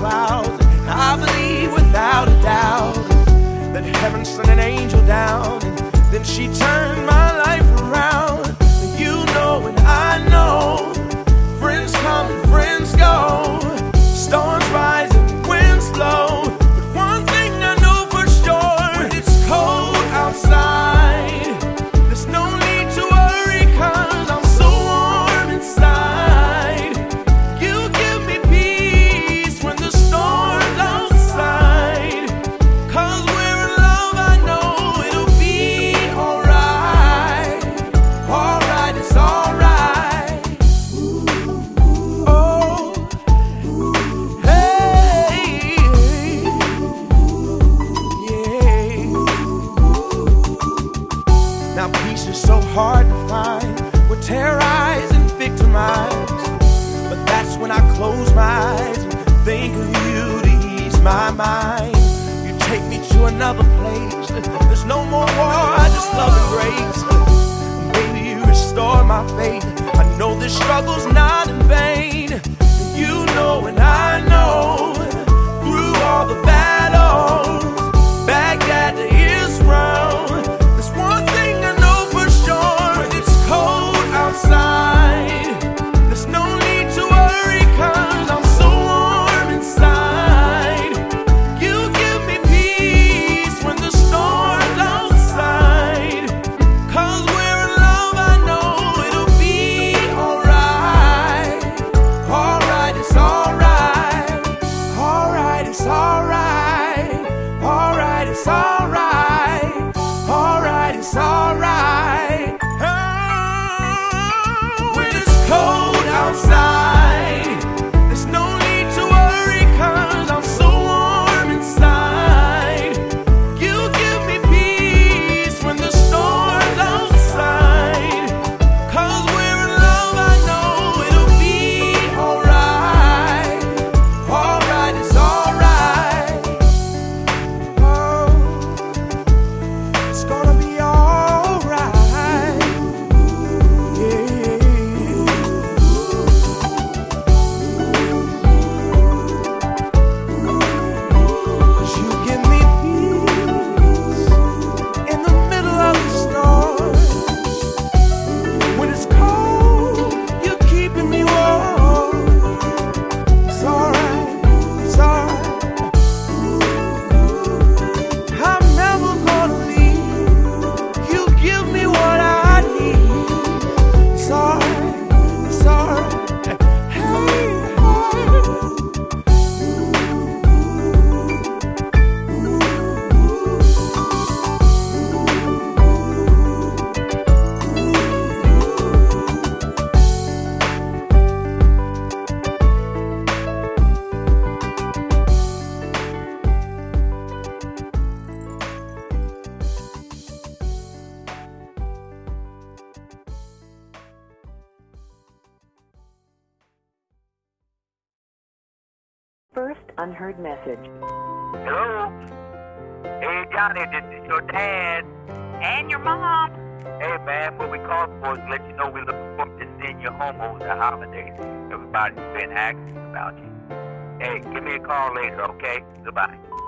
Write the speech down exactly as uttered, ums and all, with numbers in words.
clouds. I believe without a doubt that heaven sent an angel down, and then she turned my life around. You know and I know, friends come and friends go, storms rise and winds blow. But one thing I know for sure, when it's cold outside, there's no need to worry, 'cause I'm so warm inside. You give me peace when the storm's outside, 'cause we're in love, I know it'll be alright. Alright, it's alright. Oh, hey, yeah. Now peace is so hard to find. We're terrorized and victimized, but that's when I close my eyes and think of you to ease my mind. You take me to another place. There's no more war, just love and grace. Baby, you restore my faith. I know this struggle's not in vain. You know and I know, through all the battles, Baghdad to Israel, there's one thing I know for sure. When it's cold outside, there's no need to worry, 'cause I'm so warm inside. You give me peace when the storm's outside, 'cause we're in love, I know it'll be alright. Alright, it's alright. Alright, it's alright. Alright, it's alright. Alright, it's alright. Oh, when it's cold outside, there's no need to worry, 'cause I'm so warm inside. You give me peace when the storm's outside, 'cause we're in love, I know it'll be alright. Alright, it's alright. Oh, it's gonna be alright. Yeah. 'Cause you give me peace in the middle of the storm. When it's cold, you're keeping me warm. It's alright, it's alright. I'm never gonna leave. You give me what I need. It's alright, it's alright. Hey, hey. First unheard message. Hello? Hey, Johnny, this is your dad. And your mom. Hey, man, what we called for is to let you know we're looking forward to seeing you home over the holidays. Everybody's been asking about you. Hey, give me a call later, okay? Goodbye.